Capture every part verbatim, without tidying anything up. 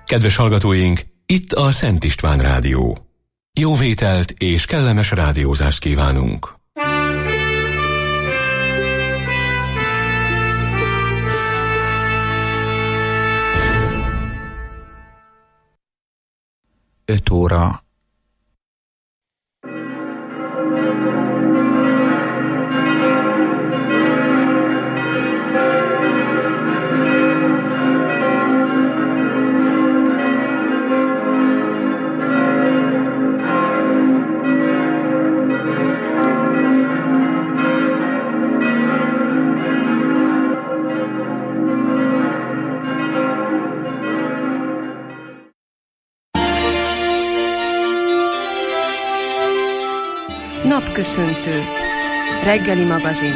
Kedves hallgatóink, itt a Szent István Rádió. Jó vételt és kellemes rádiózást kívánunk! öt óra. Napköszöntő. Reggeli magazin.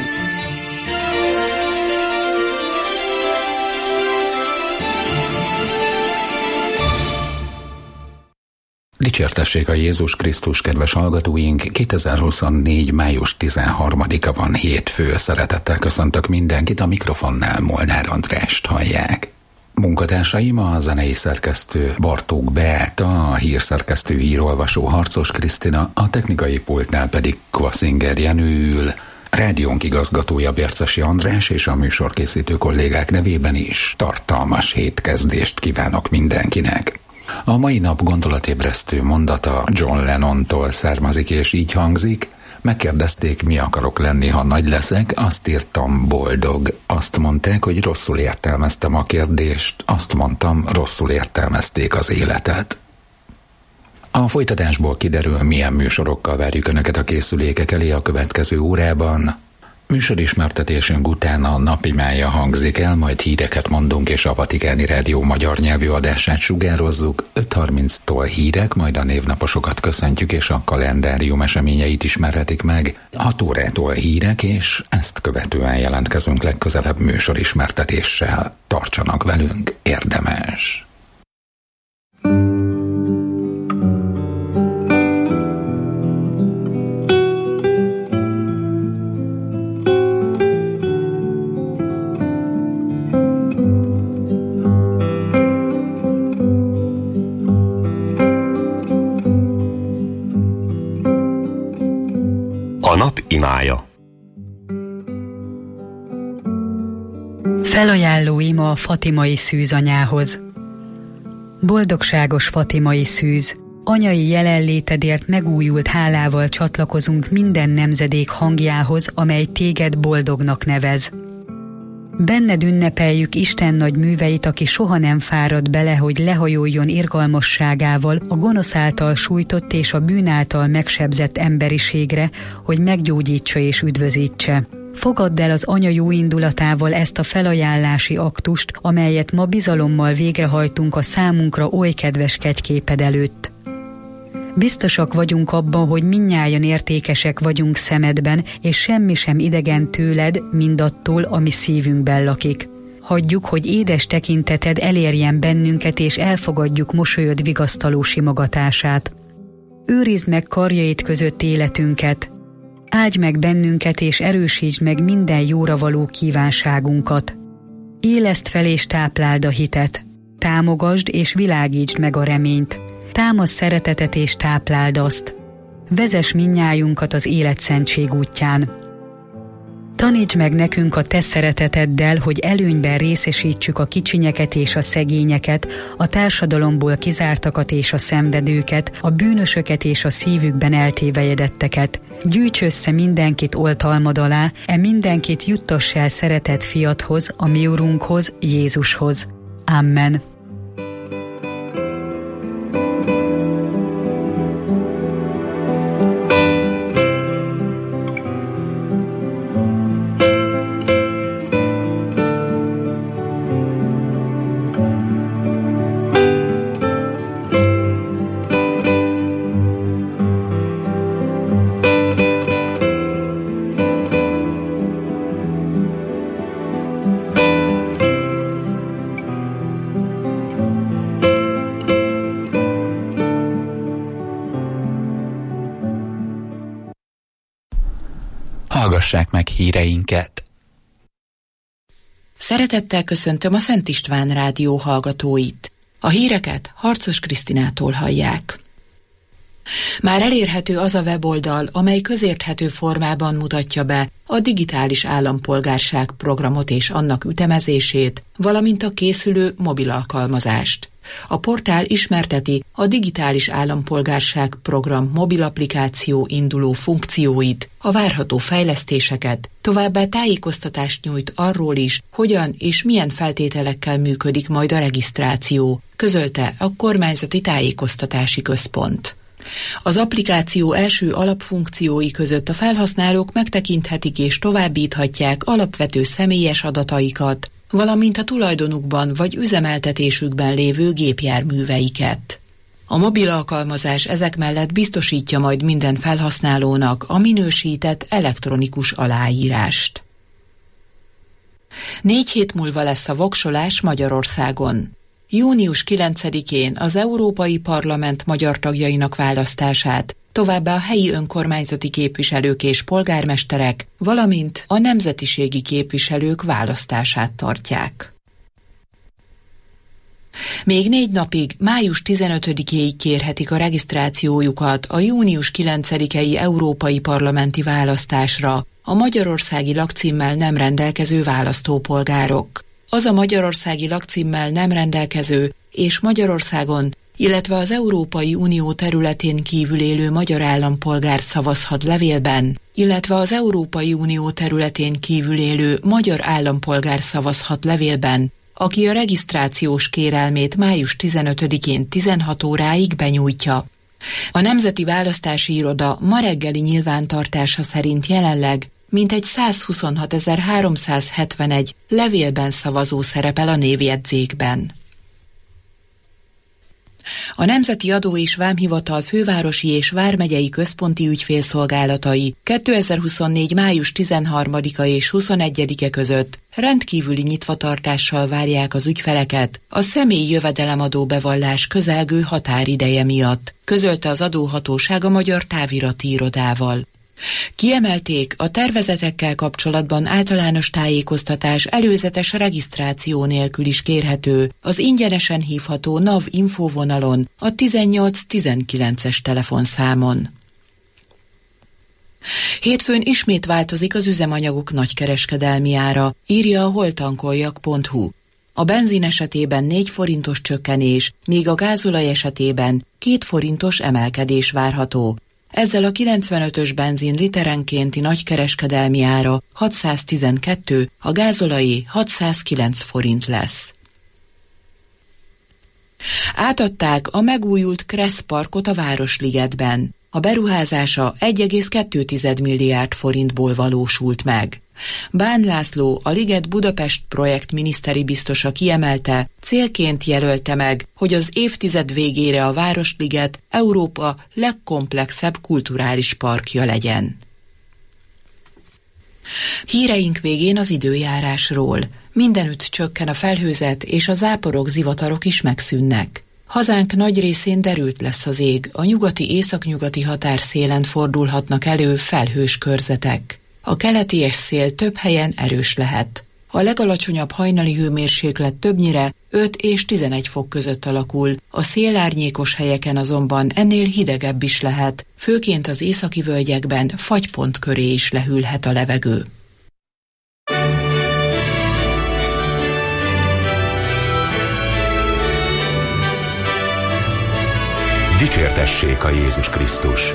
Dicsértessék a Jézus Krisztus, kedves hallgatóink! kétezer-huszonnégy. május tizenharmadika van, hétfő. Szeretettel köszöntök mindenkit, a mikrofonnál Molnár Andrást hallják. Munkatársaim a zenei szerkesztő Bartók Beáta, a hírszerkesztő írolvasó Harcos Krisztina, a technikai pultnál pedig Kvaszinger Jenő ül. Rádiónk igazgatója Bércesi András, és a műsorkészítő kollégák nevében is tartalmas hétkezdést kívánok mindenkinek. A mai nap gondolatébresztő mondata John Lennontól származik, és így hangzik: megkérdezték, mi akarok lenni, ha nagy leszek, azt írtam, boldog. Azt mondták, hogy rosszul értelmeztem a kérdést, azt mondtam, rosszul értelmezték az életet. A folytatásból kiderül, milyen műsorokkal várjuk Önöket a készülékek elé a következő órában. Műsorismertetésünk után a napimája hangzik el, majd híreket mondunk, és a Vatikáni Rádió magyar nyelvű adását sugározzuk. öt harminctól hírek, majd a névnaposokat köszöntjük, és a kalendárium eseményeit ismerhetik meg. hat órától hírek, és ezt követően jelentkezünk legközelebb műsorismertetéssel. Tartsanak velünk, érdemes! A nap imája. Felajánló ima a fatimai szűz anyához. Boldogságos fatimai szűz, anyai jelenlétedért megújult hálával csatlakozunk minden nemzedék hangjához, amely téged boldognak nevez. Benned ünnepeljük Isten nagy műveit, aki soha nem fárad bele, hogy lehajoljon irgalmasságával a gonosz által sújtott és a bűn által megsebzett emberiségre, hogy meggyógyítsa és üdvözítse. Fogadd el az anya jó indulatával ezt a felajánlási aktust, amelyet ma bizalommal végrehajtunk a számunkra oly kedves kegyképed előtt. Biztosak vagyunk abban, hogy mindnyájan értékesek vagyunk szemedben, és semmi sem idegen tőled, mindattól, ami szívünkben lakik. Hagyjuk, hogy édes tekinteted elérjen bennünket, és elfogadjuk mosolyod vigasztaló simogatását. Őrizd meg karjaid között életünket. Áldj meg bennünket, és erősítsd meg minden jóra való kívánságunkat. Éleszd fel és tápláld a hitet. Támogasd és világítsd meg a reményt. Támasz szeretetet és tápláld azt. Vezess mindnyájunkat az életszentség útján. Taníts meg nekünk a te szereteteddel, hogy előnyben részesítsük a kicsinyeket és a szegényeket, a társadalomból kizártakat és a szenvedőket, a bűnösöket és a szívükben eltévejedetteket. Gyűjts össze mindenkit oltalmad alá, e mindenkit juttass el szeretett fiadhoz, a mi Urunkhoz, Jézushoz. Amen. Hallgassák meg híreinket! Szeretettel köszöntöm a Szent István Rádió hallgatóit! A híreket Harcos Krisztinától hallják. Már elérhető az a weboldal, amely közérthető formában mutatja be a digitális állampolgárság programot és annak ütemezését, valamint a készülő mobil alkalmazást. A portál ismerteti a digitális állampolgárság program mobil applikáció induló funkcióit, a várható fejlesztéseket, továbbá tájékoztatást nyújt arról is, hogyan és milyen feltételekkel működik majd a regisztráció, közölte a Kormányzati Tájékoztatási Központ. Az applikáció első alapfunkciói között a felhasználók megtekinthetik és továbbíthatják alapvető személyes adataikat, valamint a tulajdonukban vagy üzemeltetésükben lévő gépjárműveiket. A mobil alkalmazás ezek mellett biztosítja majd minden felhasználónak a minősített elektronikus aláírást. Négy hét múlva lesz a voksolás Magyarországon. június kilencedikén az Európai Parlament magyar tagjainak választását, továbbá a helyi önkormányzati képviselők és polgármesterek, valamint a nemzetiségi képviselők választását tartják. Még négy napig, május tizenötödikéig kérhetik a regisztrációjukat a június kilencedikei európai parlamenti választásra a magyarországi lakcímmel nem rendelkező választópolgárok. Az a magyarországi lakcímmel nem rendelkező és Magyarországon, illetve az Európai Unió területén kívül élő magyar állampolgár szavazhat levélben, illetve az Európai Unió területén kívül élő magyar állampolgár szavazhat levélben, aki a regisztrációs kérelmét május tizenötödikén tizenhat óráig benyújtja. A Nemzeti Választási Iroda ma reggeli nyilvántartása szerint jelenleg mintegy százhuszonhatezer-háromszázhetvenegy levélben szavazó szerepel a névjegyzékben. A Nemzeti Adó és Vámhivatal fővárosi és vármegyei központi ügyfélszolgálatai kétezer-huszonnégy. május tizenharmadika és huszonegyedike között rendkívüli nyitvatartással várják az ügyfeleket a személyi jövedelemadó bevallás közelgő határideje miatt, közölte az adóhatóság a Magyar Távirati Irodával. Kiemelték, a tervezetekkel kapcsolatban általános tájékoztatás előzetes regisztráció nélkül is kérhető az ingyenesen hívható NAV infóvonalon a tizennyolc tizenkilences telefonszámon. Hétfőn ismét változik az üzemanyagok nagykereskedelmi ára, írja a holtankoljak pont hu. A benzin esetében négy forintos csökkenés, míg a gázolaj esetében két forintos emelkedés várható. Ezzel a kilencvenötös benzin literenkénti nagykereskedelmi ára hatszáztizenkettő, a gázolajé hatszázkilenc forint lesz. Átadták a megújult Kressz Parkot a Városligetben. A beruházása egy egész kettő milliárd forintból valósult meg. Bán László, a Liget Budapest projekt miniszteri biztosa kiemelte, célként jelölte meg, hogy az évtized végére a Városliget Európa legkomplexebb kulturális parkja legyen. Híreink végén az időjárásról. Mindenütt csökken a felhőzet, és a záporok, zivatarok is megszűnnek. Hazánk nagy részén derült lesz az ég, a nyugati-északnyugati határszélen fordulhatnak elő felhős körzetek. A keleti szél több helyen erős lehet. A legalacsonyabb hajnali hőmérséklet többnyire öt és tizenegy fok között alakul, a szélárnyékos helyeken azonban ennél hidegebb is lehet, főként az északi völgyekben fagypont köré is lehűlhet a levegő. Dicsértessék a Jézus Krisztus!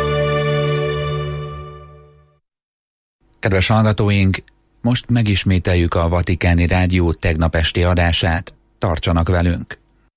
Kedves hallgatóink, most megismételjük a Vatikáni Rádió tegnap esti adását. Tartsanak velünk!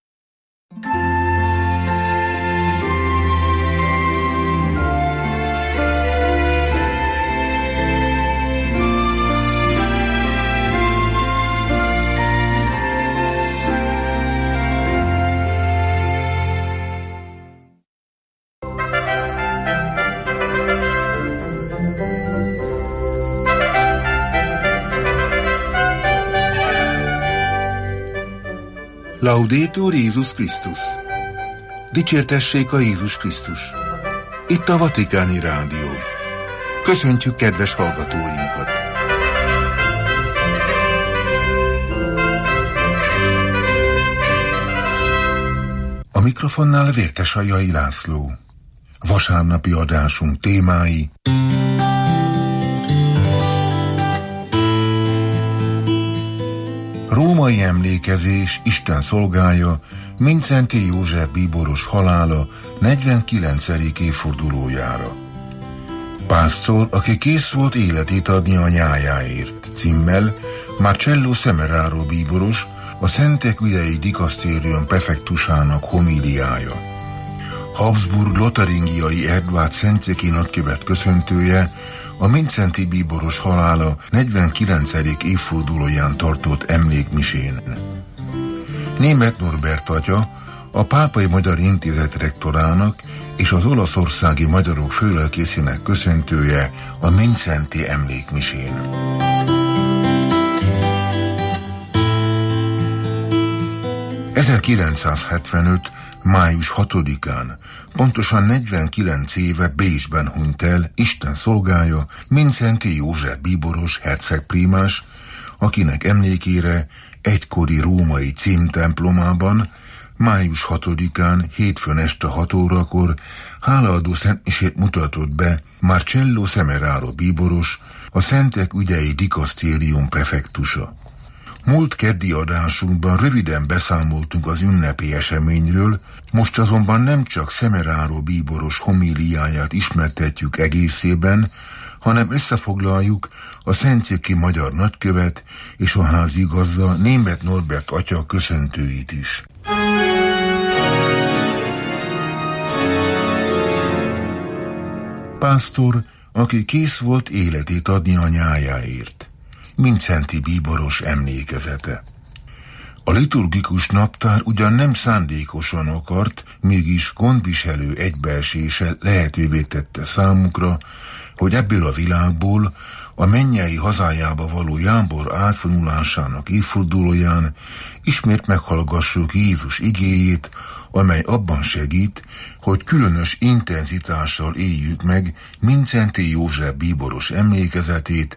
Laudetur Jézus Krisztus! Dicsértessék a Jézus Krisztus! Itt a Vatikáni Rádió. Köszöntjük kedves hallgatóinkat! mikrofonnál Vértesajai László. Vasárnapi adásunk témái: római emlékezés, Isten szolgája, Mindszenty József bíboros halála negyvenkilencedik évfordulójára. Pásztor, aki kész volt életét adni a nyájáért címmel Marcello Semeraro bíboros, a Szentek ügyei dikasztérium prefektusának homíliája. Habsburg-lotaringiai Erdvát Szentszéki nagykövet köszöntője a Mindszenty bíboros halála negyvenkilencedik évfordulóján tartott emlékmisén. Németh Norbert atya, a Pápai Magyar Intézet rektorának és az olaszországi magyarok főlelkészének köszöntője a Mindszenty emlékmisén. ezerkilencszázhetvenöt. május hatodikán, pontosan negyvenkilenc éve Bécsben hunyt el Isten szolgája, Mindszenty József bíboros hercegprímás, akinek emlékére egykori római címtemplomában május hatodikán hétfőn este hat órakor hálaadó szentmisét mutatott be Marcello Semeraro bíboros, a Szentek ügyei dikasztérium prefektusa. Múlt keddi adásunkban röviden beszámoltunk az ünnepi eseményről, most azonban nem csak Semeraro bíboros homíliáját ismertetjük egészében, hanem összefoglaljuk a szentszéki magyar nagykövet és a házigazda Németh Norbert atya köszöntőit is. Pásztor, aki kész volt életét adni a nyájáért. Mindszenty bíboros emlékezete. A liturgikus naptár ugyan nem szándékosan akart, mégis gondviselő egybeesése lehetővé tette számukra, hogy ebből a világból a mennyei hazájába való jámbor átvonulásának évfordulóján ismét meghallgassuk Jézus igéjét, amely abban segít, hogy különös intenzitással éljük meg Mindszenty József bíboros emlékezetét,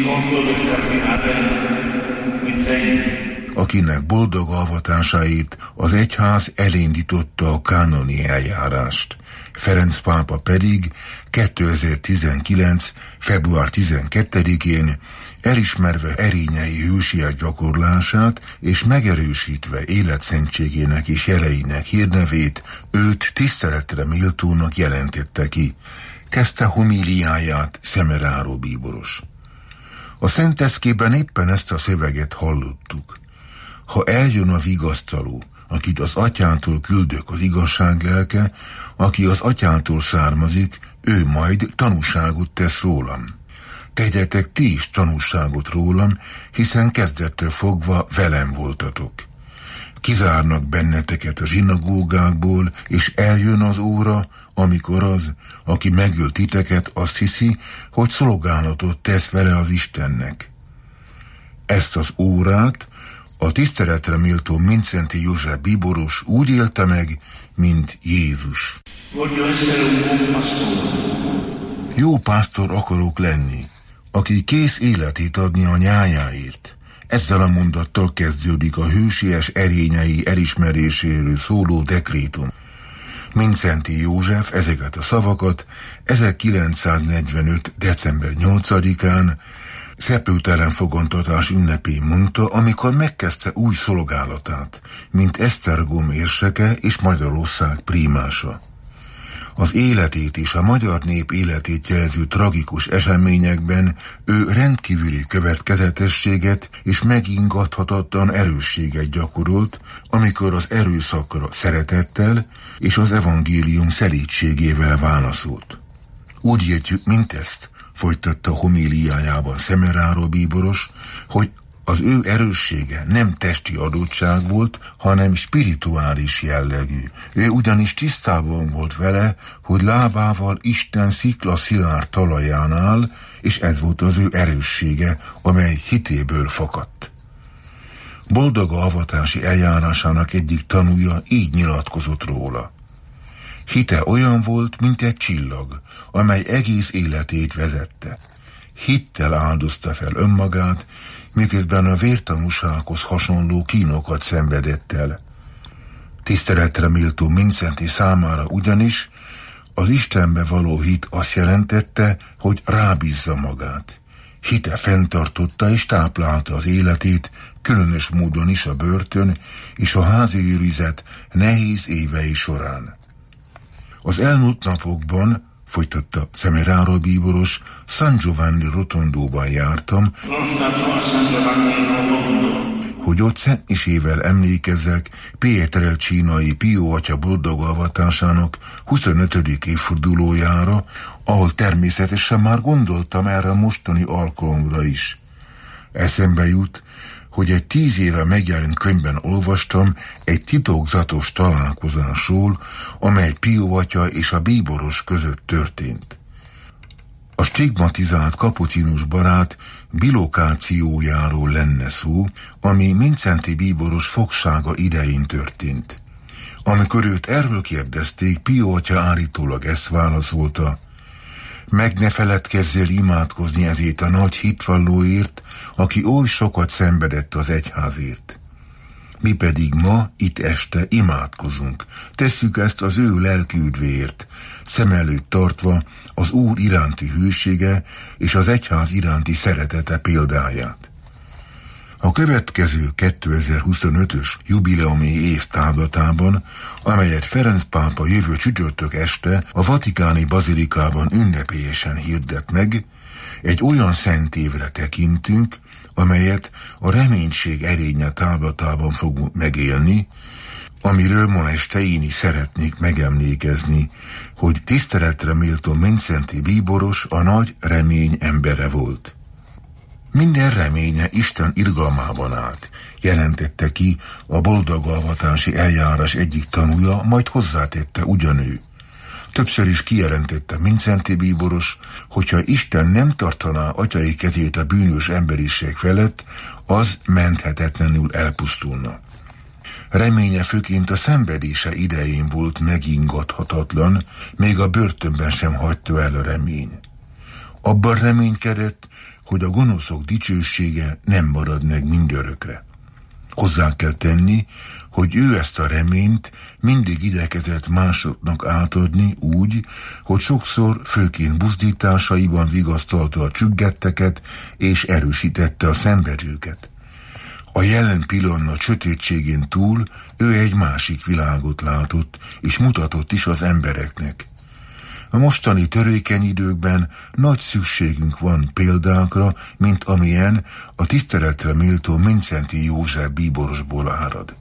akinek boldog alvatásáért az egyház elindította a kánoni eljárást. Ferenc pápa pedig kétezer-tizenkilenc. február tizenkettedikén elismerve erényei hősies gyakorlását és megerősítve életszentségének és jeleinek hírnevét, őt tiszteletre méltónak jelentette ki. Kezdte homíliáját Semeraro bíboros. A szenteszkében éppen ezt a szöveget hallottuk. Ha eljön a vigasztaló, akit az atyától küldök az igazság lelke, aki az atyától származik, ő majd tanúságot tesz rólam. Tegyetek ti is tanúságot rólam, hiszen kezdettől fogva velem voltatok. Kizárnak benneteket a zsinagógákból, és eljön az óra, amikor az, aki megöl titeket, azt hiszi, hogy szolgálatot tesz vele az Istennek. Ezt az órát a tiszteletre méltó Mindszenty József bíboros úgy élte meg, mint Jézus. Jó pásztor akarok lenni, aki kész életét adni a nyájáért. Ezzel a mondattal kezdődik a hősies erényei elismeréséről szóló dekrétum. Mindszenty József ezeket a szavakat ezerkilencszáznegyvenöt. december nyolcadikán szepültelen fogantatás ünnepén mondta, amikor megkezdte új szolgálatát, mint Esztergom érseke és Magyarország prímása. Az életét és a magyar nép életét jelző tragikus eseményekben ő rendkívüli következetességet és megingathatatlan erősséget gyakorolt, amikor az erőszakra szeretettel és az evangélium szelídségével válaszolt. Úgy értjük mindezt, folytatta homíliájában Semeraro bíboros, hogy az ő erőssége nem testi adottság volt, hanem spirituális jellegű. Ő ugyanis tisztában volt vele, hogy lábával Isten szikla szilárd talaján áll, és ez volt az ő erőssége, amely hitéből fakadt. Boldog avatási eljárásának egyik tanúja így nyilatkozott róla. Hite olyan volt, mint egy csillag, amely egész életét vezette. Hittel áldozta fel önmagát, miközben a vértanúsághoz hasonló kínokat szenvedett el. Tiszteletre méltó Mindszenty számára ugyanis az Istenbe való hit azt jelentette, hogy rábízza magát. Hite fenntartotta és táplálta az életét, különös módon is a börtön és a házi őrizet nehéz évei során. Az elmúlt napokban, folytatta Semeraro bíboros, San Giovanni Rotondóban jártam, hogy ott szentmisével emlékezzek Pietrelcinai Pio atya boldog avatásának huszonötödik évfordulójára, ahol természetesen már gondoltam erre a mostani alkalomra is. Eszembe jut, hogy egy tíz éve megjelent könyvben olvastam egy titokzatos találkozásról, amely Pio atya és a bíboros között történt. A stigmatizált kapucinus barát bilokációjáról lenne szó, ami Mindszenty bíboros fogsága idején történt. Amikor őt erről kérdezték, Pio atya állítólag ezt válaszolta: meg ne feledkezzél imádkozni ezért a nagy hitvallóért, aki oly sokat szenvedett az egyházért. Mi pedig ma, itt este imádkozunk. Tesszük ezt az ő lelkiüdvéért, szem előtt tartva az Úr iránti hűsége és az egyház iránti szeretete példáját. A következő kétezer-huszonötös jubileumi év távlatában, amelyet Ferenc pápa jövő csütörtök este a vatikáni bazilikában ünnepélyesen hirdet meg, egy olyan szent évre tekintünk, amelyet a reménység erénye távlatában fogunk megélni, amiről ma este én is szeretnék megemlékezni, hogy tiszteletre méltó Mindszenty bíboros a nagy remény embere volt. Minden reménye Isten irgalmában állt, jelentette ki a boldogavatási eljárás egyik tanúja, majd hozzátette ugyanő. Többször is kijelentette Mindszenty bíboros, hogyha Isten nem tartaná atyai kezét a bűnös emberiség felett, az menthetetlenül elpusztulna. Reménye főként a szenvedése idején volt megingathatatlan, még a börtönben sem hagyta el a remény. Abban reménykedett, hogy a gonoszok dicsősége nem marad meg mindörökre. Hozzá kell tenni, hogy ő ezt a reményt mindig igyekezett másoknak átadni úgy, hogy sokszor főként buzdításaiban vigasztalta a csüggetteket és erősítette a szenvedőket. A jelen pillanat sötétségén túl ő egy másik világot látott, és mutatott is az embereknek. A mostani törékeny időkben nagy szükségünk van példákra, mint amilyen a tiszteletre méltó Mindszenty József bíborosból árad.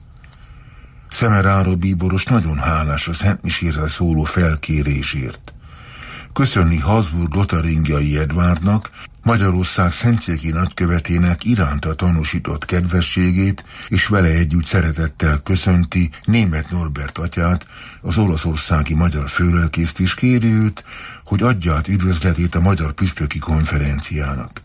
Semeraro bíboros nagyon hálás a szentmisére szóló felkérésért. Köszönni Habsburg-Lotaringiai Edvárdnak, Magyarország szentszéki nagykövetének iránta tanúsított kedvességét, és vele együtt szeretettel köszönti Németh Norbert atyát, az olaszországi magyar főlelkészt, is kéri őt, hogy adja át üdvözletét a Magyar Püspöki Konferenciának.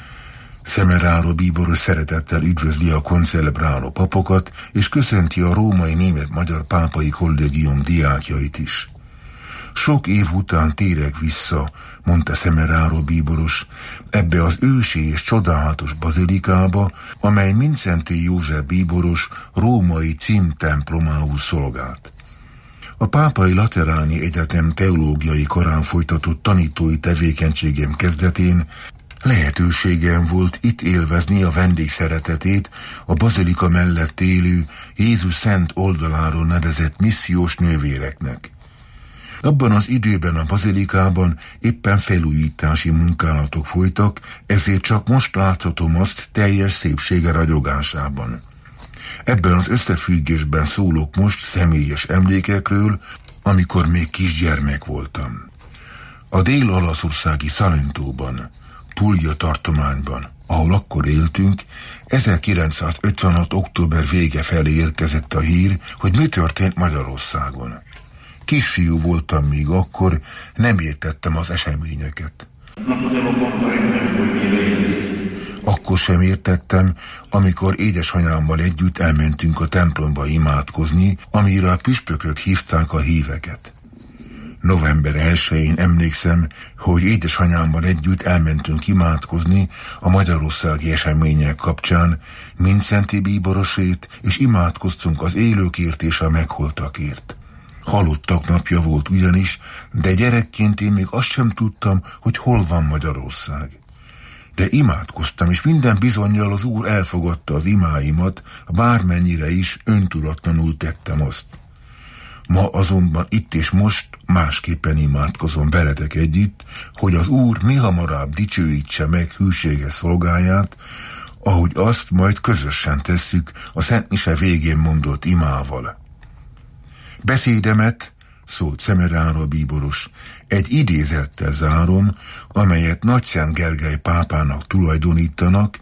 Semeraro bíboros szeretettel üdvözli a koncelebráló papokat, és köszönti a római német-magyar pápai kollégium diákjait is. Sok év után térek vissza, mondta Semeraro bíboros, ebbe az ősi és csodálatos bazilikába, amely Mindszenty József bíboros római címtemplomául szolgált. A Pápai Lateráni Egyetem teológiai karán folytatott tanítói tevékenységem kezdetén lehetőségem volt itt élvezni a vendégszeretetét a bazilika mellett élő Jézus szent oldaláról nevezett missziós nővéreknek. Abban az időben a bazilikában éppen felújítási munkálatok folytak, ezért csak most láthatom azt teljes szépsége ragyogásában. Ebben az összefüggésben szólok most személyes emlékekről, amikor még kisgyermek voltam. A dél-olaszországi Salentóban, Puglia tartományban, ahol akkor éltünk, ezerkilencszázötvenhat október vége felé érkezett a hír, hogy mi történt Magyarországon. Kisfiú voltam még akkor, nem értettem az eseményeket. Akkor sem értettem, amikor édesanyámmal együtt elmentünk a templomba imádkozni, amire a püspökök hívták a híveket. november elsején emlékszem, hogy édesanyámmal együtt elmentünk imádkozni a magyarországi események kapcsán, Mindszenty Bíborosét, és imádkoztunk az élőkért és a megholtakért. Halottak napja volt ugyanis, de gyerekként én még azt sem tudtam, hogy hol van Magyarország. De imádkoztam, és minden bizonnyal az Úr elfogadta az imáimat, bármennyire is öntudatlanul tettem azt. Ma azonban itt és most másképpen imádkozom veletek együtt, hogy az Úr mihamarabb dicsőítse meg hűséges szolgáját, ahogy azt majd közösen tesszük a Szent Mise végén mondott imával. Beszédemet, szólt Szemerára bíboros, egy idézettel zárom, amelyet Nagyszent Gergely pápának tulajdonítanak,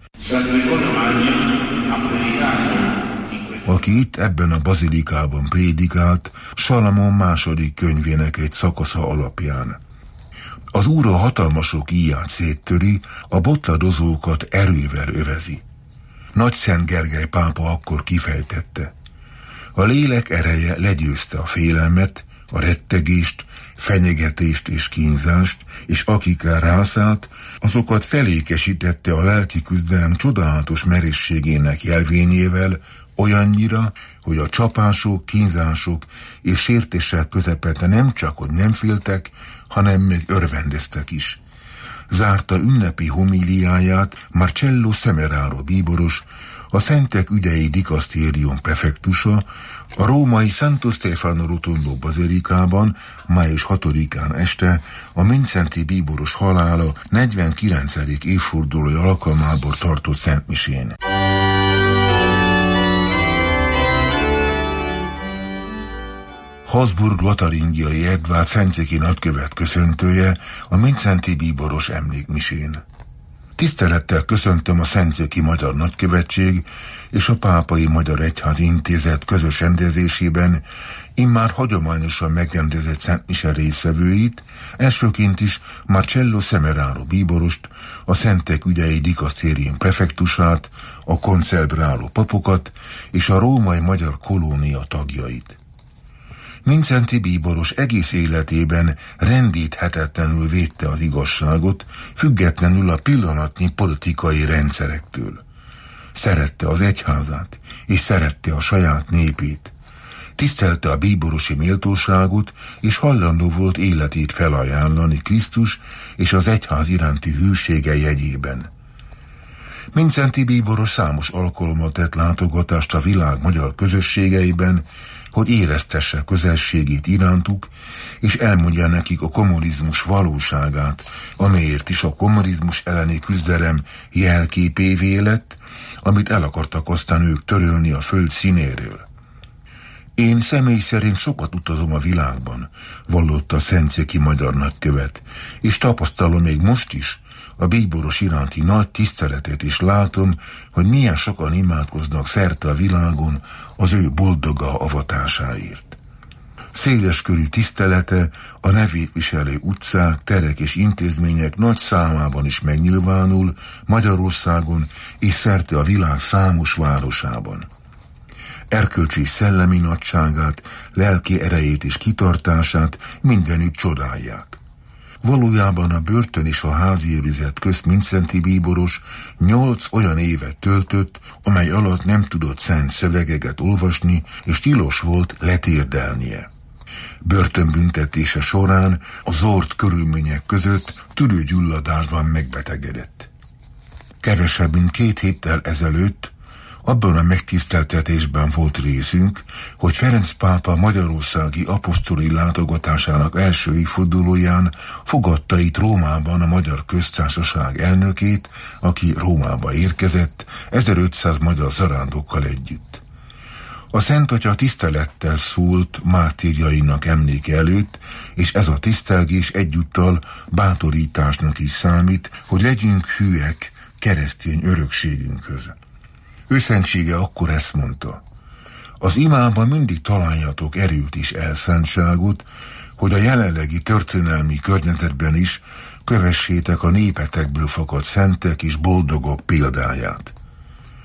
aki itt ebben a bazilikában prédikált Salamon második könyvének egy szakasza alapján. Az Úr a hatalmasok íját széttöri, a botladozókat erővel övezi. Nagyszent Gergely pápa akkor kifejtette: a lélek ereje legyőzte a félelmet, a rettegést, fenyegetést és kínzást, és akikre rászállt, azokat felékesítette a lelki küzdelem csodálatos merészségének jelvényével, olyannyira, hogy a csapások, kínzások és sértések közepette nem csak, hogy nem féltek, hanem még örvendeztek is. Zárta ünnepi homíliáját Marcello Semeraro bíboros, a Szentek ügyei dikasztérium prefektusa, a római Santo Stefano Rotondo bazilikában május hatodikán este a Mindszenty bíboros halála negyvenkilencedik évfordulója alkalmából tartott szentmisén. Habsburg-Lotaringiai Edvárd Szentszéki nagykövet köszöntője a Mindszenty bíboros emlékmisén. Tisztelettel köszöntöm a Szentszéki Magyar Nagykövetség és a Pápai Magyar Egyházi Intézet közös rendezésében immár hagyományosan megrendezett szentmise résztvevőit, elsőként is Marcello Semeraro bíborost, a Szentek ügyei dikasztérium prefektusát, a koncelebráló papokat és a római magyar kolónia tagjait. Mindszenty bíboros egész életében rendíthetetlenül védte az igazságot, függetlenül a pillanatnyi politikai rendszerektől. Szerette az egyházát, és szerette a saját népét. Tisztelte a bíborosi méltóságot, és hajlandó volt életét felajánlani Krisztus és az egyház iránti hűsége jegyében. Mindszenty bíboros számos alkalommal tett látogatást a világ magyar közösségeiben, hogy éreztesse közelségét irántuk, és elmondja nekik a kommunizmus valóságát, amelyért is a kommunizmus elleni küzdelem jelképévé lett, amit el akartak aztán ők törölni a föld színéről. Én személy szerint sokat utazom a világban, vallotta a Szentszéki Magyar Nagykövet, és tapasztalom még most is a bíboros iránti nagy tiszteletet, és látom, hogy milyen sokan imádkoznak szerte a világon az ő boldoga avatásáért. Széleskörű tisztelete a nevét viselő utcák, terek és intézmények nagy számában is megnyilvánul Magyarországon és szerte a világ számos városában. Erkölcsi szellemi nagyságát, lelki erejét és kitartását mindenütt csodálják. Valójában a börtön és a házi őrizet közt Mindszenty bíboros nyolc olyan évet töltött, amely alatt nem tudott szent szövegeket olvasni, és tilos volt letérdelnie. Börtönbüntetése során a zord körülmények között tüdőgyulladásban megbetegedett. Kevesebb, mint két héttel ezelőtt abban a megtiszteltetésben volt részünk, hogy Ferenc pápa magyarországi apostoli látogatásának első évfordulóján fogadta itt Rómában a Magyar Köztársaság elnökét, aki Rómába érkezett ezerötszáz magyar zarándokkal együtt. A Szent Atya tisztelettel szólt mártírjainak emléke előtt, és ez a tisztelgés egyúttal bátorításnak is számít, hogy legyünk hűek keresztény örökségünkhöz. Őszentsége akkor ezt mondta: az imában mindig találjatok erőt és elszántságot, hogy a jelenlegi történelmi környezetben is kövessétek a népetekből fakadt szentek és boldogok példáját.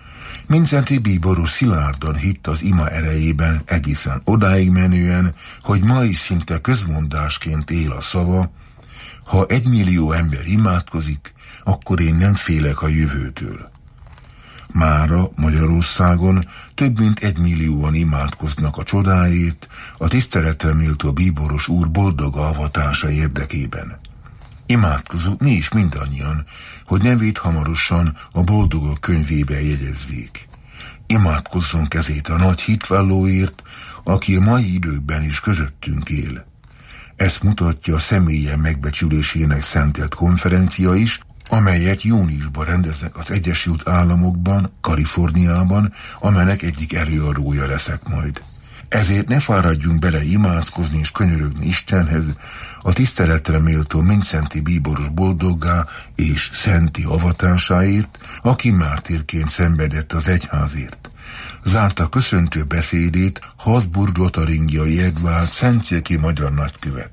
Mindszenty bíboros szilárdan hitt az ima erejében egészen odáig menően, hogy ma is szinte közmondásként él a szava: ha egymillió ember imádkozik, akkor én nem félek a jövőtől. Mára Magyarországon több mint egymillióan imádkoznak a csodáért, a tiszteletre méltó bíboros úr boldog avatása érdekében. Imádkozunk mi is mindannyian, hogy nevét hamarosan a boldogok könyvébe jegyezzék. Imádkozzunk ezért a nagy hitvallóért, aki a mai időkben is közöttünk él. Ezt mutatja a személyen megbecsülésének szentelt konferencia is, amelyet júniusban rendeznek az Egyesült Államokban, Kaliforniában, amelynek egyik előadója leszek majd. Ezért ne fáradjunk bele imádkozni és könyörögni Istenhez, a tiszteletre méltó Mindszenty bíboros boldoggá és szenti avatásáért, aki mártírként szenvedett az egyházért. Zárta köszöntő beszédét Habsburg-Lotaringiai Edvárd szentszéki magyar nagykövet.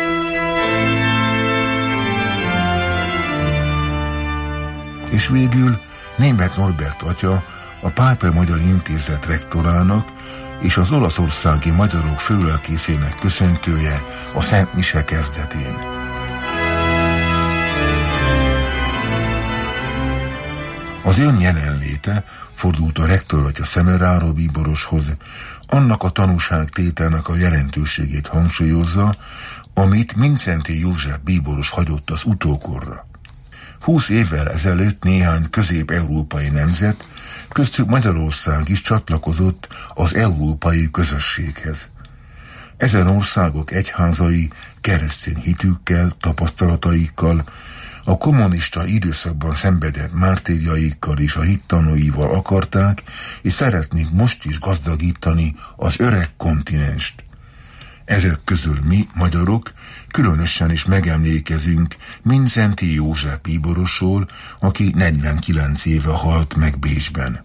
És végül Németh Norbert atya, a Pápai Magyar Intézet rektorának és az olaszországi magyarok főlelkészének köszöntője a Szent Mise kezdetén. Az ön jelenléte, fordult a rektor atya Szemerára bíboroshoz, annak a tanúságtételnek a jelentőségét hangsúlyozza, amit Mindszenty József bíboros hagyott az utókorra. Húsz évvel ezelőtt néhány közép-európai nemzet, köztük Magyarország is csatlakozott az európai közösséghez. Ezen országok egyházai keresztény hitükkel, tapasztalataikkal, a kommunista időszakban szenvedett mártírjaikkal és a hittanúival akarták és szeretnék most is gazdagítani az öreg kontinenst. Ezek közül mi, magyarok, különösen is megemlékezünk Mindszenty József bíborosról, aki negyvenkilenc éve halt meg Bécsben.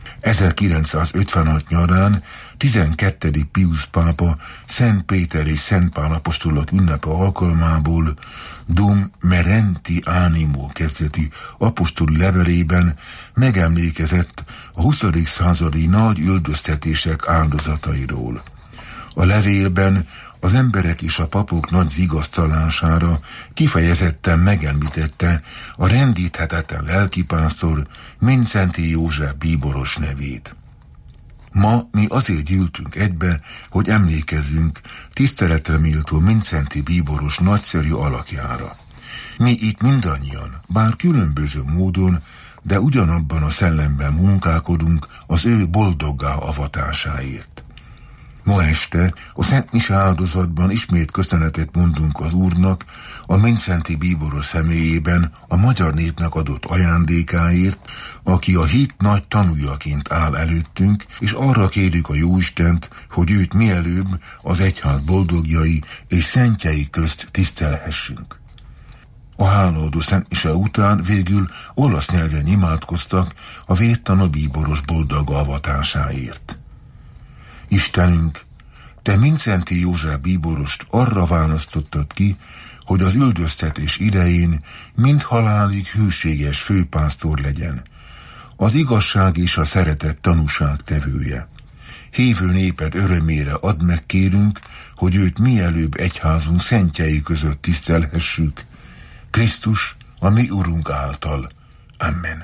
ezerkilencszázötvenhat nyarán tizenkettedik Piusz pápa Szent Péter és Szent Pál apostolok ünnepe alkalmából Dum Merenti Animo kezdetű apostoli levelében megemlékezett a huszadik századi nagy üldöztetések áldozatairól. A levélben az emberek és a papok nagy vigasztalására kifejezetten megemlítette a rendíthetetlen lelkipásztor Mindszenty József bíboros nevét. Ma mi azért gyűltünk egybe, hogy emlékezzünk tiszteletre méltó Mindszenty bíboros nagyszerű alakjára. Mi itt mindannyian, bár különböző módon, de ugyanabban a szellemben munkálkodunk az ő boldoggá avatásáért. Ma este a Szent Mise áldozatban ismét köszönetet mondunk az Úrnak a Mindszenty bíboros személyében a magyar népnek adott ajándékáért, aki a hit nagy tanújaként áll előttünk, és arra kérjük a Jóistent, hogy őt mielőbb az egyház boldogjai és szentjei közt tisztelhessünk. A hálaadó Szent Mise után végül olasz nyelven imádkoztak a vértanú bíboros boldog avatásáért. Istenünk, te Mindszenty József bíborost arra választottad ki, hogy az üldöztetés idején mind halálig hűséges főpásztor legyen, az igazság és a szeretet tanúság tevője. Hívő néped örömére add meg, kérünk, hogy őt mielőbb egyházunk szentjei között tisztelhessük, Krisztus, a mi Urunk által. Amen.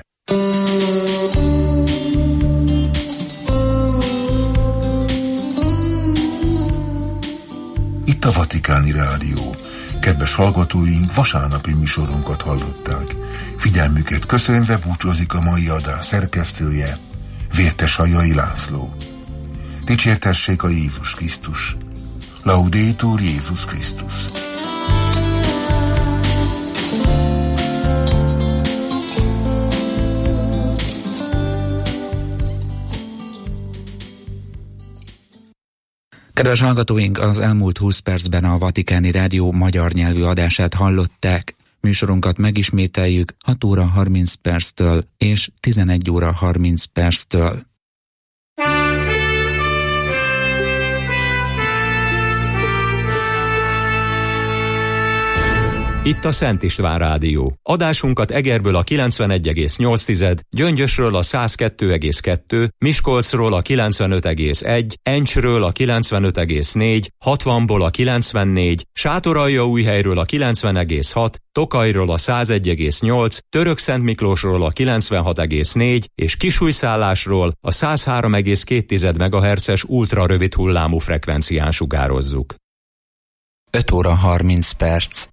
Itt a Vatikáni Rádió. Kedves hallgatóink, vasárnapi műsorunkat hallották. Figyelmüket köszönve búcsúzik a mai adás szerkesztője, Vértesajai László. Dicsértessék a Jézus Krisztus. Laudetur Jézus Krisztus. Kedves hallgatóink, az elmúlt húsz percben a Vatikáni Rádió magyar nyelvű adását hallották. Műsorunkat megismételjük hat óra harminc perctől és tizenegy óra harminc perctől. Itt a Szent István Rádió. Adásunkat Egerből a kilencvenegy egész nyolc, Gyöngyösről a száz kettő egész kettő, Miskolcról a kilencvenöt egész egy, Encsről a kilencvenöt egész négy, hatvanból a kilencvennégy, Sátoraljaújhelyről a kilencven egész hat, Tokajról a száz egy egész nyolc, Törökszentmiklósról a kilencvenhat egész négy és Kisújszállásról a száz három egész két megahertzes ultrarövid hullámú frekvencián sugározzuk. öt óra harminc perc.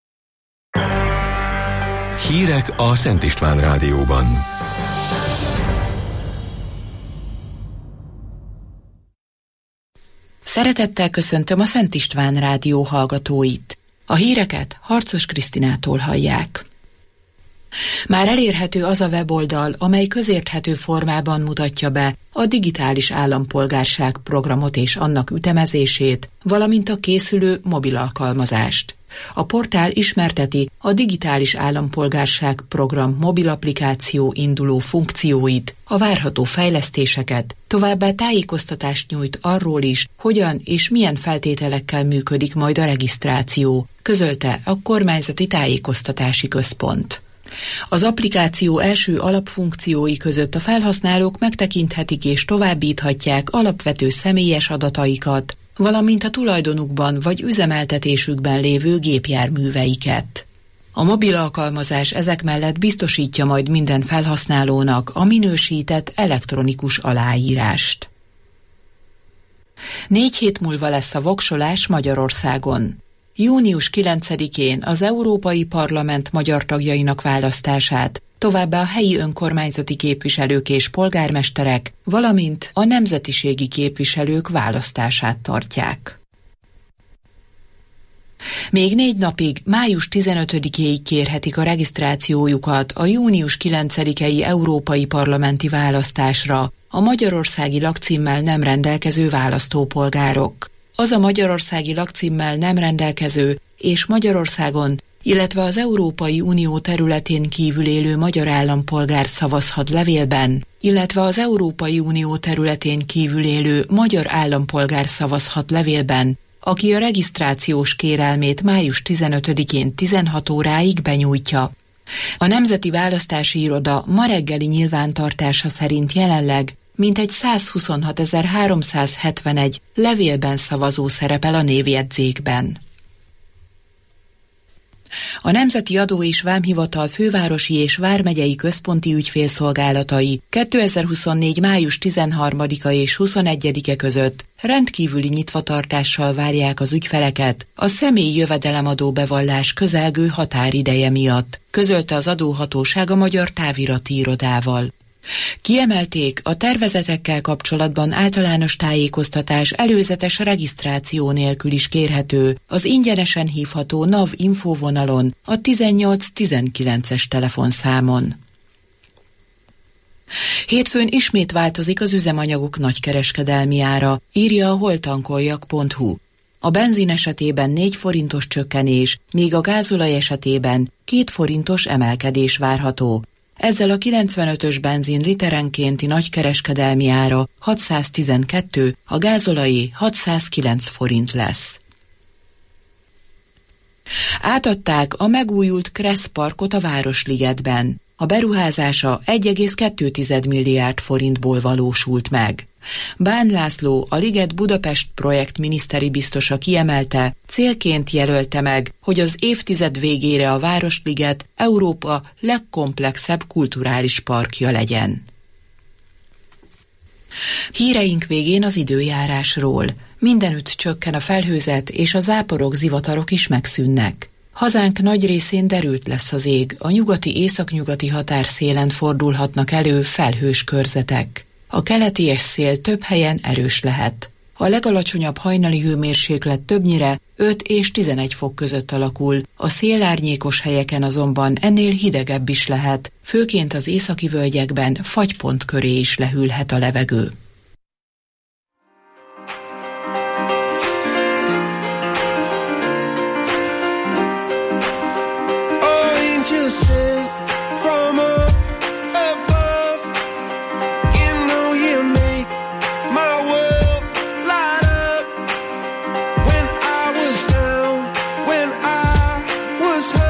Hírek a Szent István Rádióban. Szeretettel köszöntöm a Szent István Rádió hallgatóit. A híreket Harcos Krisztinától hallják. Már elérhető az a weboldal, amely közérthető formában mutatja be a digitális állampolgárság programot és annak ütemezését, valamint a készülő mobil alkalmazást. A portál ismerteti a digitális állampolgárság program mobil applikáció induló funkcióit, a várható fejlesztéseket, továbbá tájékoztatást nyújt arról is, hogyan és milyen feltételekkel működik majd a regisztráció, közölte a Kormányzati Tájékoztatási Központ. Az applikáció első alapfunkciói között a felhasználók megtekinthetik és továbbíthatják alapvető személyes adataikat, valamint a tulajdonukban vagy üzemeltetésükben lévő gépjárműveiket. A mobil alkalmazás ezek mellett biztosítja majd minden felhasználónak a minősített elektronikus aláírást. Négy hét múlva lesz a voksolás Magyarországon. június kilencedikén az Európai Parlament magyar tagjainak választását, továbbá a helyi önkormányzati képviselők és polgármesterek, valamint a nemzetiségi képviselők választását tartják. Még négy napig, május tizenötödikéig kérhetik a regisztrációjukat a június kilencedikei európai parlamenti választásra a magyarországi lakcímmel nem rendelkező választópolgárok. Az a magyarországi lakcímmel nem rendelkező és Magyarországon, illetve az Európai Unió területén kívül élő magyar állampolgár szavazhat levélben, illetve az Európai Unió területén kívül élő magyar állampolgár szavazhat levélben, aki a regisztrációs kérelmét május tizenötödikén tizenhat óráig benyújtja. A Nemzeti Választási Iroda ma reggeli nyilvántartása szerint jelenleg mintegy százhuszonhatezer-háromszázhetvenegy levélben szavazó szerepel a névjegyzékben. A Nemzeti Adó és Vámhivatal fővárosi és vármegyei központi ügyfélszolgálatai kétezer-huszonnégy. május tizenharmadika és huszonegyedike között rendkívüli nyitvatartással várják az ügyfeleket a személyi jövedelemadó bevallás közelgő határideje miatt, közölte az adóhatóság a Magyar Távirati Irodával. Kiemelték, a tervezetekkel kapcsolatban általános tájékoztatás előzetes regisztráció nélkül is kérhető az ingyenesen hívható NAV infóvonalon a tizennyolc tizenkilences telefonszámon. Hétfőn ismét változik az üzemanyagok nagykereskedelmi ára, írja a holtankoljak pont hu. A benzin esetében négy forintos csökkenés, míg a gázolaj esetében két forintos emelkedés várható. Ezzel a kilencvenötös benzin literenkénti nagykereskedelmi ára hatszáztizenkettő, a gázolajé hatszázkilenc forint lesz. Átadták a megújult Kressz Parkot a Városligetben. A beruházása egy egész kettő milliárd forintból valósult meg. Bán László, a Liget Budapest projekt miniszteri biztosa kiemelte, célként jelölte meg, hogy az évtized végére a Városliget Európa legkomplexebb kulturális parkja legyen. Híreink végén az időjárásról. Mindenütt csökken a felhőzet, és a záporok, zivatarok is megszűnnek. Hazánk nagy részén derült lesz az ég, a nyugati-északnyugati határszélen fordulhatnak elő felhős körzetek. A keleti szél több helyen erős lehet. A legalacsonyabb hajnali hőmérséklet többnyire öt és tizenegy fok között alakul, a szélárnyékos helyeken azonban ennél hidegebb is lehet, főként az északi völgyekben fagypont köré is lehűlhet a levegő. Was her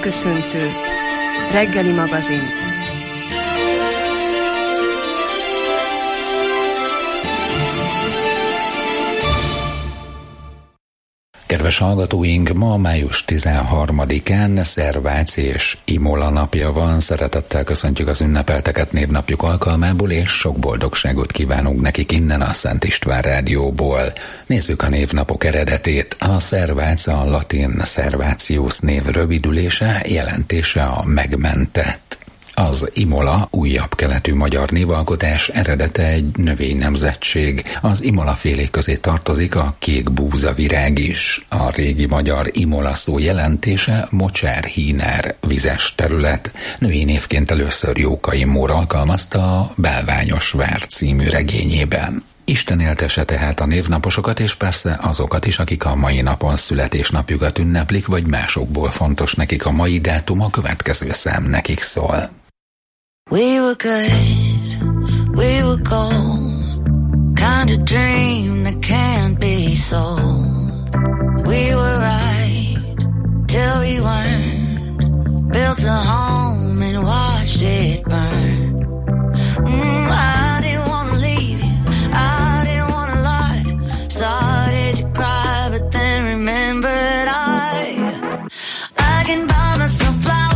Napköszöntő. Reggeli magazin. Kedves hallgatóink, ma május tizenharmadikán Szervác és Imola napja van. Szeretettel köszöntjük az ünnepelteket névnapjuk alkalmából, és sok boldogságot kívánunk nekik innen a Szent István Rádióból. Nézzük a névnapok eredetét. A Szervác a latin Servatius név rövidülése, jelentése a megmentett. Az Imola újabb keletű magyar névalkotás, eredete egy növénynemzetség. Az Imola félék közé tartozik a kék búzavirág is. A régi magyar Imola szó jelentése mocsár-hínár, vizes terület. Női névként először Jókai Mór alkalmazta a Bálványos vár című regényében. Isten éltesse tehát a névnaposokat, és persze azokat is, akik a mai napon születésnapjukat ünneplik, vagy másokból fontos nekik a mai dátum, a következő szám nekik szól. We were good, we were gold, kind of dream that can't be sold. We were right, till we weren't, built a home and watched it burn. Mm, I didn't want to leave you, I didn't want to lie, started to cry but then remembered I, I can buy myself flowers.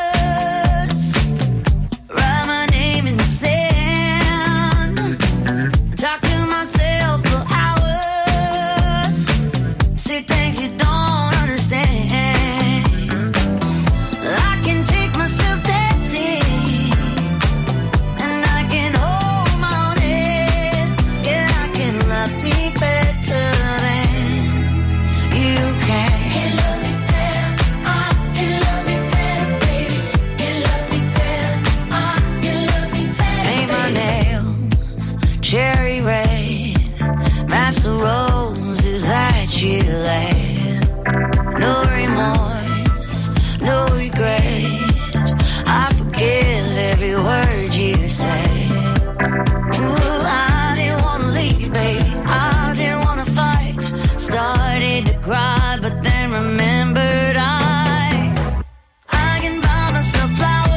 Cherry red, match the roses that you laid. No remorse, no regret, I forgive every word you say. Ooh, I didn't want to leave you, baby, I didn't want to fight. Started to cry, but then remembered I, I can buy myself flowers.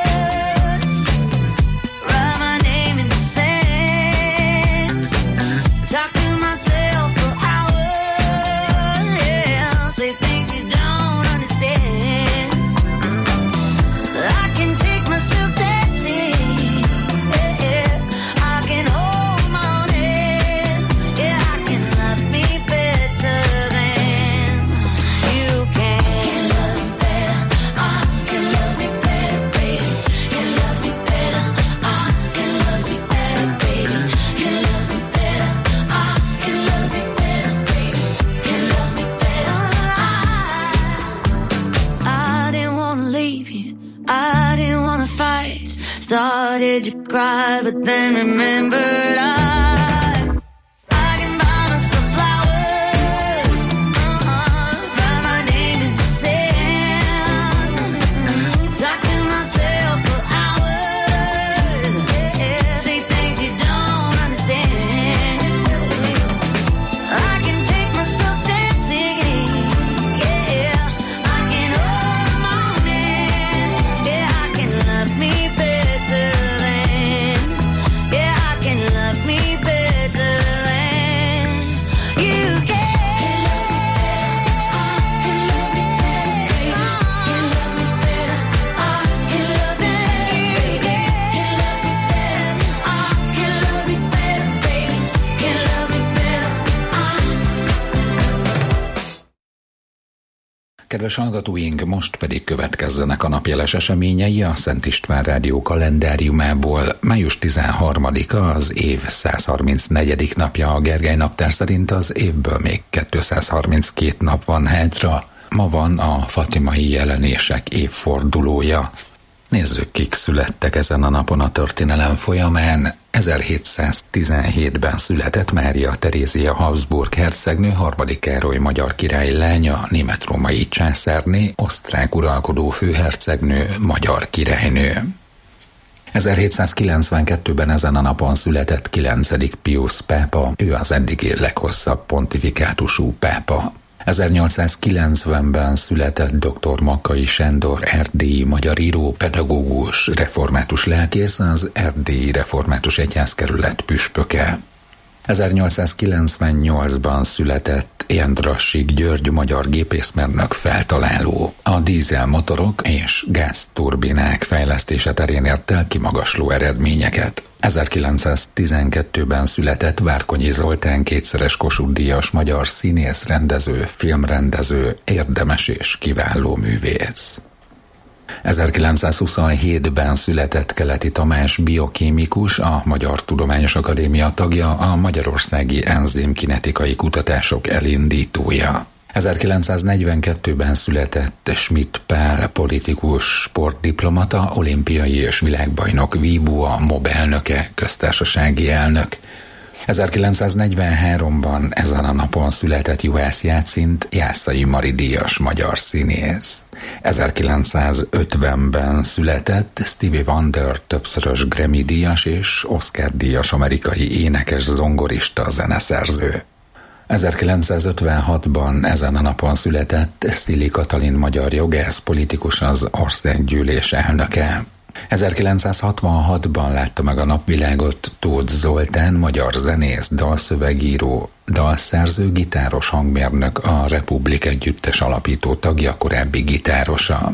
Started to cry, but then remembered I, I can buy myself flowers, uh-uh, write my name in the sand, talk to myself for hours, yeah, say things you don't understand. I can take myself dancing, yeah, I can hold my own hand, yeah, I can love me better. Kedves hallgatóink, most pedig következzenek a napjeles eseményei a Szent István Rádió kalendáriumából. május tizenharmadika az év százharmincnegyedik napja a Gergely naptár szerint, az évből még kétszázharminckét nap van hátra. Ma van a fatimai jelenések évfordulója. Nézzük, kik születtek ezen a napon a történelem folyamán. ezerhétszáztizenhétben született Mária Terézia Habsburg hercegnő, harmadik Károly magyar király lánya, német-római császárné, osztrák uralkodó főhercegnő, magyar királynő. ezerhétszázkilencvenkettőben ezen a napon született kilencedik Piusz pápa, ő az eddigi leghosszabb pontifikátusú pápa. ezernyolcszázkilencvenben született dr. Makkai Sándor erdélyi magyar író, pedagógus, református lelkész, az Erdélyi Református Egyházkerület püspöke. ezernyolcszázkilencvennyolcban született Jendrassik György magyar gépészmérnök feltaláló. A dízelmotorok és gázturbinák fejlesztése terén ért el kimagasló eredményeket. ezerkilencszáztizenkettőben született Várkonyi Zoltán kétszeres Kossuth-díjas magyar színész, rendező, filmrendező, érdemes és kiváló művész. ezerkilencszázhuszonhétben született Keleti Tamás biokémikus, a Magyar Tudományos Akadémia tagja, a magyarországi enzimkinetikai kutatások elindítója. ezerkilencszáznegyvenkettőben született Schmidt Pál politikus, sportdiplomata, olimpiai és világbajnok vívó, a MOB elnöke, köztársasági elnök. ezerkilencszáznegyvenháromban ezen a napon született Juhász Játszint, Jászai Mari díjas magyar színész. ezerkilencszázötvenben született Stevie Wonder, többszörös Grammy díjas és Oscar díjas amerikai énekes, zongorista, zeneszerző. ezerkilencszázötvenhatban ezen a napon született Szili Katalin magyar jogász, politikus, az országgyűlés elnöke. ezerkilencszázhatvanhatban látta meg a napvilágot Tóth Zoltán, magyar zenész, dalszövegíró, dalszerző, gitáros, hangmérnök, a Republik Együttes alapító tagja, korábbi gitárosa.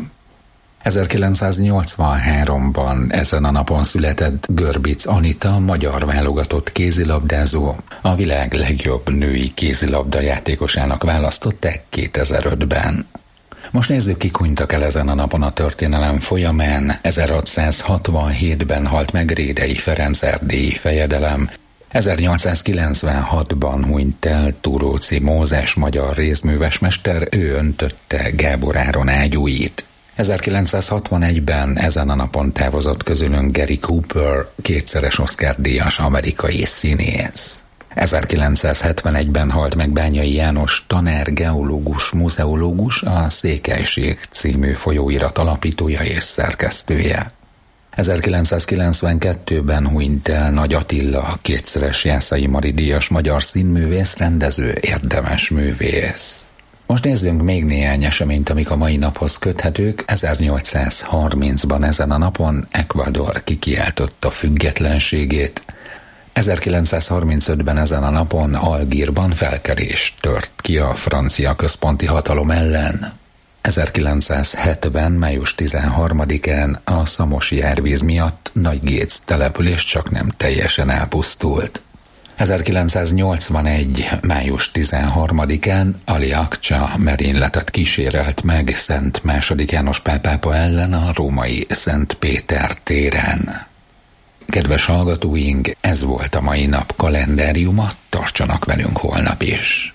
ezerkilencszáznyolcvanháromban ezen a napon született Görbic Anita, magyar válogatott kézilabdázó, a világ legjobb női kézilabda játékosának választották kétezer-ötben. Most nézzük, kik hunytak el ezen a napon a történelem folyamán. ezerhatszázhatvanhétben halt meg Rédei Ferenc erdélyi fejedelem. ezernyolcszázkilencvenhatban hunyt el Túróczy Mózes magyar rézművesmester, ő öntötte Gábor Áron ágyúit. ezerkilencszázhatvanegyben ezen a napon távozott közülünk Gary Cooper, kétszeres Oscar-díjas amerikai színész. ezerkilencszázhetvenegyben halt meg Bányai János, tanár, geológus, muzeológus, a Székelység című folyóirat alapítója és szerkesztője. ezerkilencszázkilencvenkettőben hunyt el Nagy Attila, kétszeres Jászai Mari díjas magyar színművész, rendező, érdemes művész. Most nézzünk még néhány eseményt, amik a mai naphoz köthetők. ezernyolcszázharmincban ezen a napon Ecuador kikiáltotta függetlenségét. ezerkilencszázharmincötben ezen a napon Algírban felkelés tört ki a francia központi hatalom ellen. ezerkilencszázhetven. május tizenharmadikán a szamosi árvíz miatt Nagy-Géc település csaknem teljesen elpusztult. ezerkilencszáznyolcvanegy. május tizenharmadikán Ali Akcsa merényletet kísérelt meg Szent második János Pál pápa ellen a római Szent Péter téren. Kedves hallgatóink, ez volt a mai nap kalendáriuma, tartsanak velünk holnap is.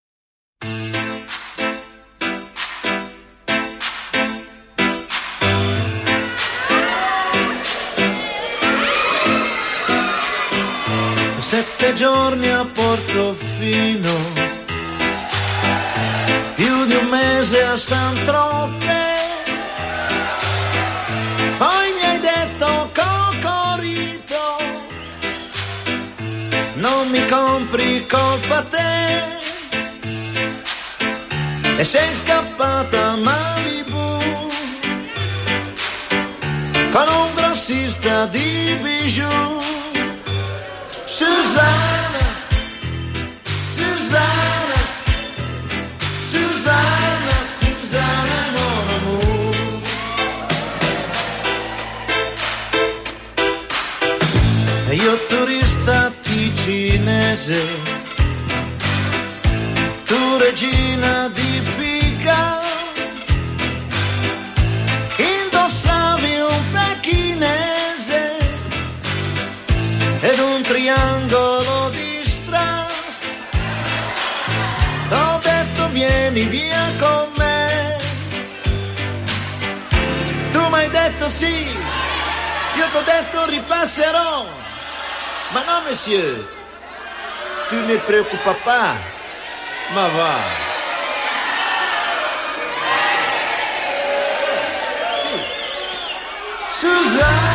Sette giorni a Portofino, più di un mese a Saint-Tropez, poi mi hai detto Cocorito, non mi compri, colpa te, e sei scappata a Malibu con un grossista di bijou. Susanna, Susanna, Susanna, Susanna, mon amour. E io turista ticinese, tu regina di Pica, indossavi un pechinese ed un triangolo di strass. T'ho detto vieni via con me, tu m'hai detto sì, io t'ho detto ripasserò, ma no monsieur, tu ne preoccupa pas, ma va. Susanna,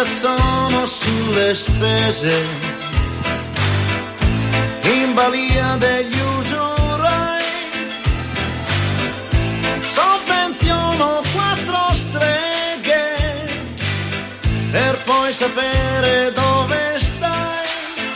già sono sulle spese, in balia degli usurai, sovvenziono quattro streghe per poi sapere dove stai,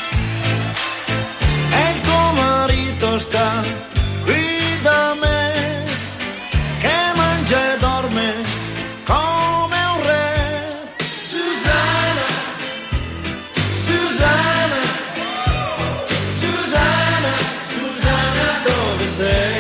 e il tuo marito sta qui da me, che mangia e dorme come un re. Susanna, Susanna, Susanna, Susanna, dove sei?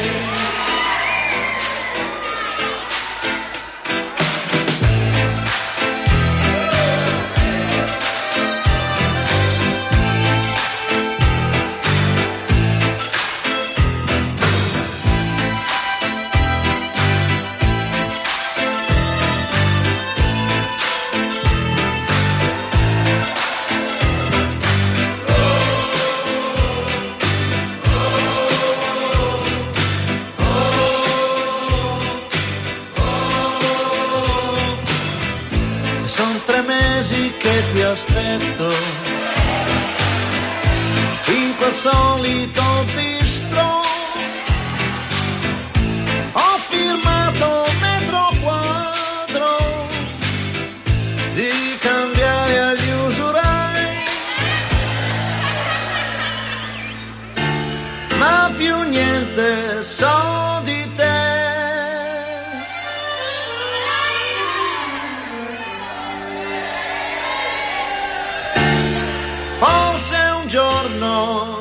Che ti aspetto in quel solito bistro, ho firmato metro quadro di cambiare agli usurai, ma più niente so di te. Forse un giorno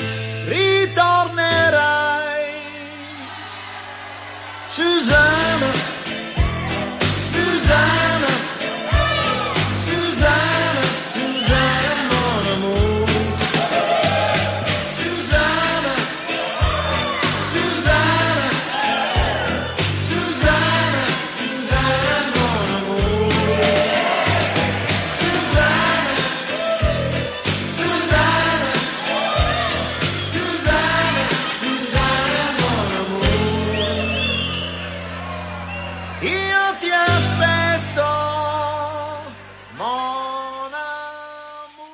ritornerai, Susanna, Susanna, Susanna, Susanna, mon amour. Susanna, Susanna, Susanna, Susanna, mon amour. Susanna, Susanna, Susanna, Susanna, mon amour. Io ti aspetto, mon amour.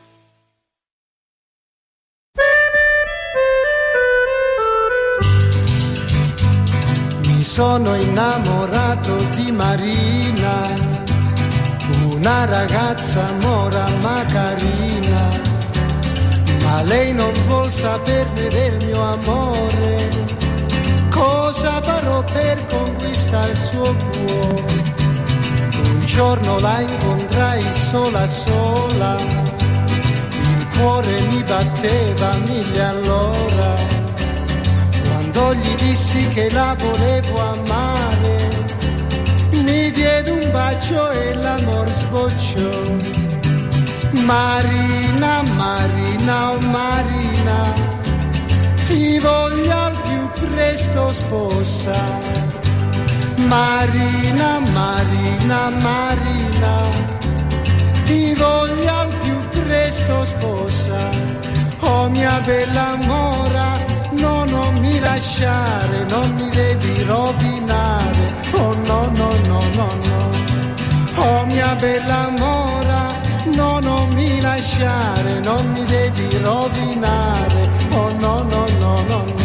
Mi sono innamorato di Marina, una ragazza mora ma carina, ma lei non vuol saperne del mio amore. Cosa farò per conquistare il suo cuore? Un giorno la incontrai sola sola, il cuore mi batteva a mille all'ora. Quando gli dissi che la volevo amare, mi diede un bacio e l'amor sbocciò. Marina, Marina, oh Marina, ti voglio al più presto sposa. Marina, Marina, Marina, ti voglio al più presto sposa. Oh mia bella mora, no, non mi lasciare, non mi devi rovinare. Oh no, no, no, no, no. Oh mia bella mora, no, non mi lasciare, non mi devi rovinare. Oh no, no, no, no, no.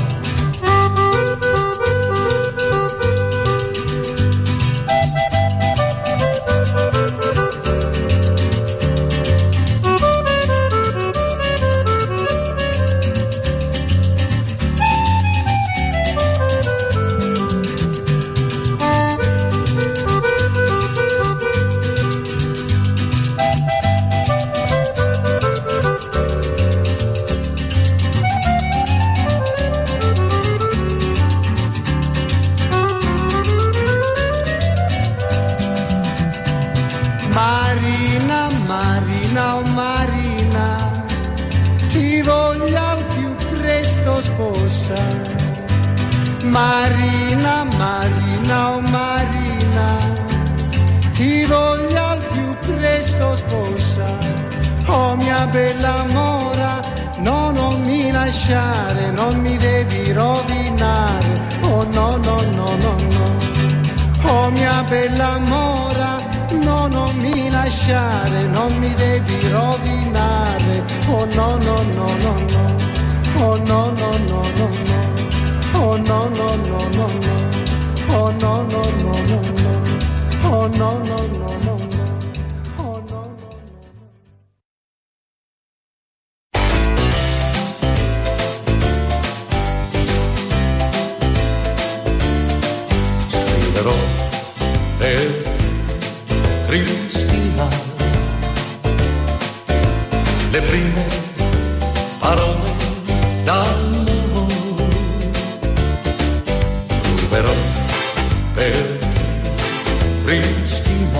Marina, Marina, oh Marina, ti voglio al più presto sposa. Marina, Marina, oh Marina, ti voglio al più presto sposa. Oh mia bella mora, no, non mi lasciare, non mi devi rovinare. Oh no, no, no, no, no. Oh mia bella mora, no, non mi lasciare, lasciare, non mi devi rovinare. Oh no no no no no, oh no no no no no, oh no no no no no, oh no no no no no, oh no no no no no. Per Cristina le prime parole d'amore ruberò per Cristina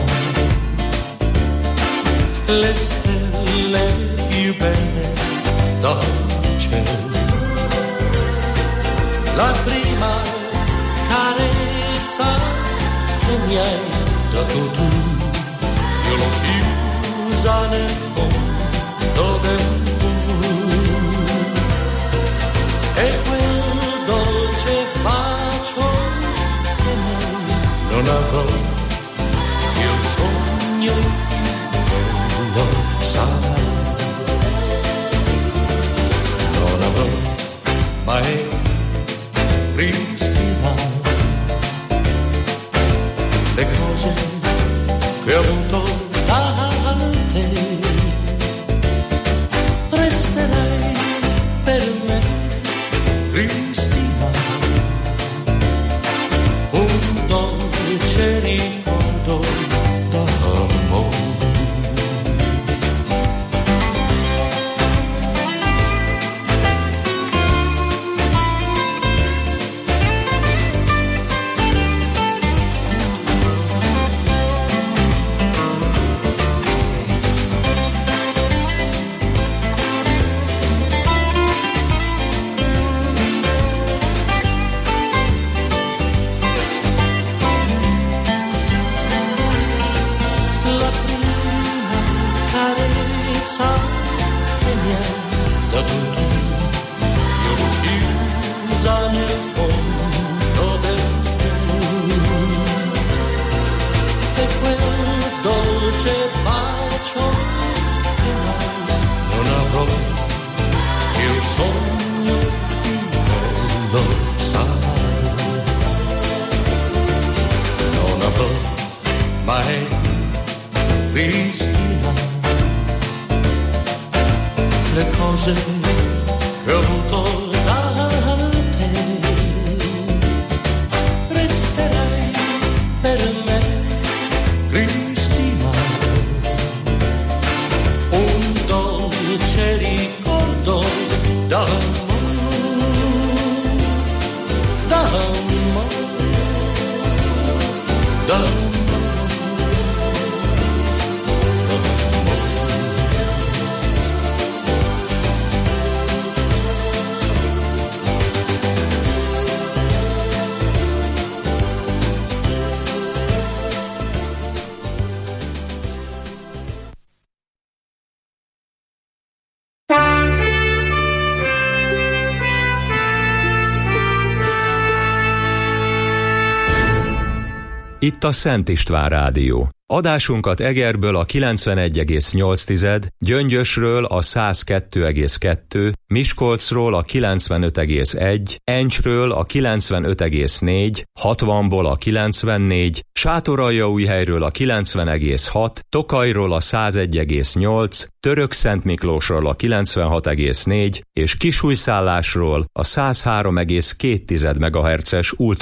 le stelle più belle dal cielo, la prima carezza che mi hai dato tu, io l'ho chiusa nel fondo del cuore, e quel dolce bacio che mai non avrò, io sogno più bello sarà, non avrò mai Cristina le cose che ho avuto da te, resterai per me, Cristina, un dolce ricordo d'amore. Cristina, le cose che ho avuto da te, resterai per me, Cristina, un dolce ricordo d'amore, d'amore, d'amore. Itt a Szent István Rádió. Adásunkat Egerből a kilencvenegy egész nyolc, Gyöngyösről a száz kettő egész kettő, Miskolcról a kilencvenöt egész egy, Encsről a kilencvenöt egész négy, hatvanból a kilencvennégy, Sátoraljaújhelyről a kilencven egész hat, Tokajról a száz egy egész nyolc, Törökszentmiklósról a kilencvenhat egész négy és Kisújszállásról a száz három egész két MHz-es